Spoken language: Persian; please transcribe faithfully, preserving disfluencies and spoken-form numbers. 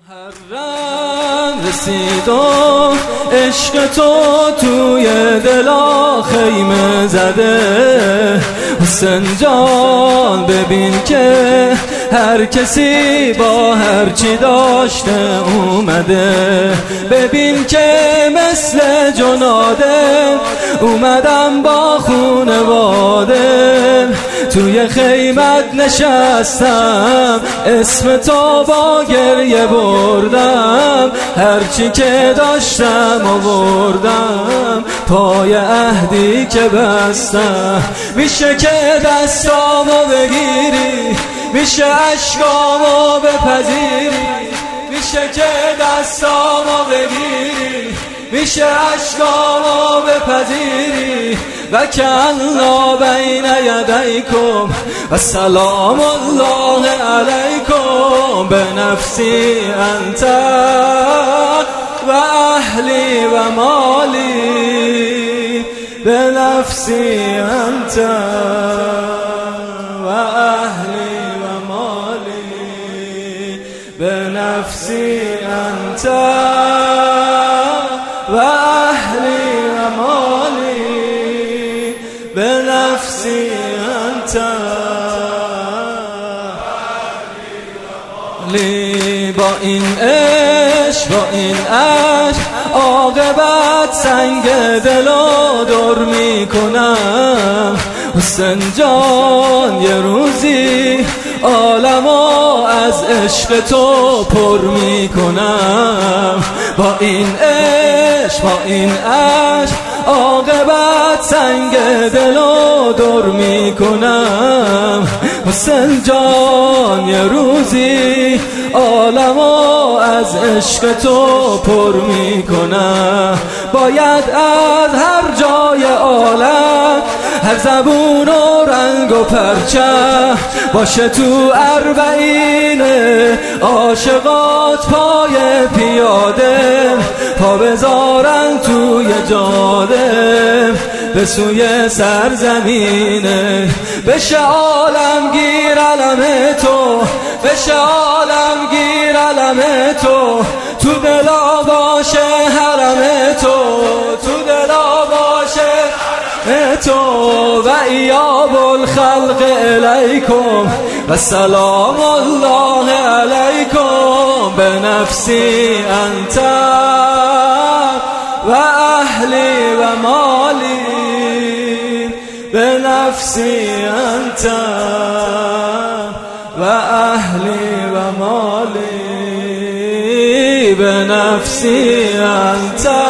هر رنگ رسید و عشق تو توی دلا خیمه زده. حسین جان ببین که هر کسی با هر چی داشته اومده. ببین که مثل جناده اومدم با خونواده. توی خیمت نشستم اسم تو با گریه بردم. هرچی که داشتم آوردم پای عهدی که بستم. میشه که دستامو بگیری، میشه عشقامو بپذیری. میشه که دستامو بگیری، میشه عشقامو بپذیری. و کنا بین یدیکم و سلام الله علیکم. به نفسی انت و اهلی و مالی. به نفسی انت و اهلی و مالی. به نفسی انت و اهلی و مالی. به نفسی انت لی. با این عشق با این عشق عاقبت سنگ دلو دور میکنم. حسین جان یه روزی عالمو از عشق تو پر میکنم. با این عشق با این عشق عاقبت سنگ دلو دور میکنم. حسین جان یه روزی عالمو از عشق تو پر میکنم. باید از هر جای عالم هر زبون و رنگ و پرچم باشه تو اربعین عاشقات پای پیاده. پا بذارن توی جاده به سوی سرزمینه. بشه عالمگیر علم تو، بشه عالمگیر علم تو. تو دلا باشه حرم تو، تو دلا باشه تو. و ایاب الخلق الیکم و سلام الله علیکم. به نفسی انت و اهلی و مالی. به نفسی انت و اهلی و مالی. به نفسی انت